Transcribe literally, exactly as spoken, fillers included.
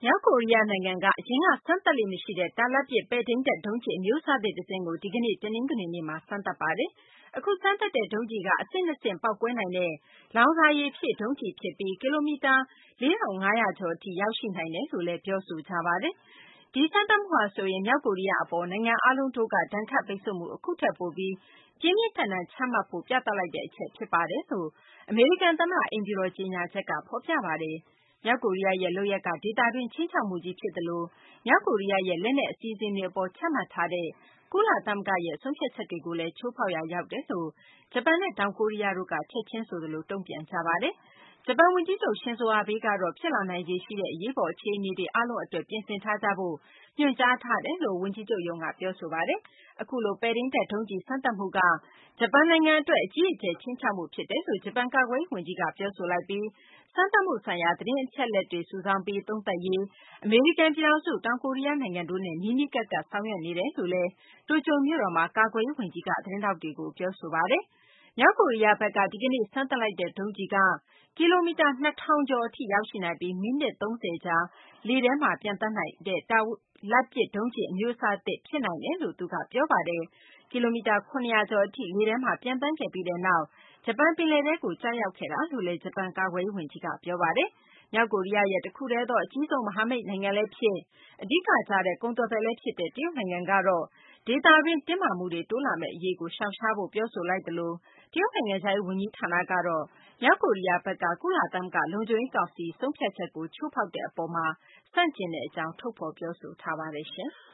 မြောက်ကိုရီးယားနိုင်ငံက အရင်က စမ်းသပ်လေ့မရှိတဲ့ တာလတ်ပစ် ပဲ့ထိန်းတပ် ဒုံးကျည် အမျိုးအစားသစ် တစင်းကို ဒီကနေ့ တနင်္ဂနွေနေ့မှာ စမ်းသပ်ပါတယ်။ အခု စမ်းသပ်တဲ့ ဒုံးကျည်က အဆင့် ၂ ဆင့် ပေါက်ကွဲနိုင်တဲ့ လောင်စာရည်ဖြည့် ဒုံးကျည်ဖြစ်ပြီး ကီလိုမီတာ ၄၅၀၀ ကျော်ထိ ရောက်ရှိနိုင်တယ်လို့လည်း ပြောဆိုကြပါတယ်။ ဒီစမ်းသပ်မှုဟာဆိုရင် မြောက်ကိုရီးယား အပေါ် နိုင်ငံအားလုံးတို့က ဒဏ်ခတ်ပိတ်ဆို့မှု အခုထက်ပိုပြီး ပြင်းပြင်းထန်ထန် ချမှတ်ဖို့ ပြသလိုက်တဲ့ အချက် ဖြစ်ပါတယ်လို့ အမေရိကန် သမ္မတ အိမ်ဖြူတော် ကြေညာချက်က ဖော်ပြပါတယ်။ မြောက်ကိုရီးယားရဲ့ လုပ်ရပ်က ဒေသတွင်း ခြိမ်းခြောက်မှုကြီး ဖြစ်သလို မြောက်ကိုရီးယားရဲ့ လက်နက် အစီအစဉ်တွေ အပေါ် ချမှတ်ထားတဲ့ ကုလသမဂ္ဂရဲ့ ဆုံးဖြတ်ချက်တွေကိုလည်း ချိုးဖောက်ရာ ရောက်တယ်လို့ ဂျပန်နဲ့ တောင်ကိုရီးယားတို့က ချက်ချင်းဆိုသလို တုံ့ပြန်ကြပါတယ်။ ဂျပန် ဝန်ကြီးချုပ် Shinzo Abe ကတော့ ဖြစ်လာနိုင်ခြေရှိတဲ့ အရေးပေါ် အခြေအနေတွေ အားလုံးအတွက် ပြင်ဆင်ထားကြဖို့ ညွှန်ကြားထားတယ်လို့ ဝန်ကြီးချုပ်ရုံးက ပြောဆိုပါတယ်။ အခုလို ပဲ့ထိန်းတပ် ဒုံးကျည် စမ်းသပ်မှုက ဂျပန်နိုင်ငံအတွက် အကြီးအကျယ် ခြိမ်းခြောက်မှု ဖြစ်တယ်လို့ ဂျပန် ကာကွယ်ရေး ဝန်ကြီးက ပြောဆိုလိုက်ပြီး စမ်းသပ်မှုဆိုင်ရာ သတင်းအချက်အလက်တွေ စုဆောင်းပြီး သုံးသပ်ရေး အမေရိကန် ပြည်ထောင်စု၊ တောင်ကိုရီးယားနိုင်ငံတို့နဲ့ နီးနီးကပ်ကပ် ဆောင်ရွက်နေတယ်လို့လည်း တိုကျိုမြို့တော်မှာ ကာကွယ်ရေး ဝန်ကြီးက သတင်းထောက်တွေကို ပြောဆိုပါတယ်။ မြောက်ကိုရီးယားဘက်က ဒီကနေ့ စမ်းသပ်လိုက်တဲ့ ဒုံးကျည်က ကီလိုမီတာ ၂၀၀၀ ကျော်ထိ ရောက်ရှိနိုင်ပြီး မိနစ် ၃၀ ကြာ လေထဲမှာ ပျံသန်းနိုင်တဲ့ တာလတ်ပစ် ဒုံးကျည် အမျိုးအစားသစ် ဖြစ်နိုင်တယ်လို့ သူက ပြောပါတယ်။ ကီလိုမီတာ ၇၀၀ ကျော် အထိ လေထဲမှာ ပျံသန်းခဲ့ပြီးနောက် ဂျပန် ပင်လယ်ထဲကို ကျရောက်ခဲ့တာလို့လည်း ဂျပန် ကာကွယ်ရေး ဝန်ကြီးက ပြောပါတယ်။ မြောက်ကိုရီးယားရဲ့ တခုတည်းသော အကြီးဆုံး မဟာမိတ်နိုင်ငံလည်းဖြစ် အဓိကကျတဲ့ ကုန်သွယ်ဖက်လည်း ဖြစ်တဲ့ တရုတ်နိုင်ငံကတော့ ဒေသတွင်း တင်းမာမှုတွေ တိုးလာမယ့် အရေးကို ရှောင်ရှားဖို့ ပြောဆိုလိုက်သလို တရုတ်နိုင်ငံခြားရေး ဝန်ကြီးဌာနကတော့ မြောက်ကိုရီးယားဘက်က ကုလသမဂ္ဂ လုံခြုံရေး ကောင်စီ ဆုံးဖြတ်ချက်ကို ချိုးဖောက်တဲ့ အပေါ်မှာ ဆန့်ကျင်ကြောင်း ထုတ်ဖော် ပြောဆိုထားပါတယ်။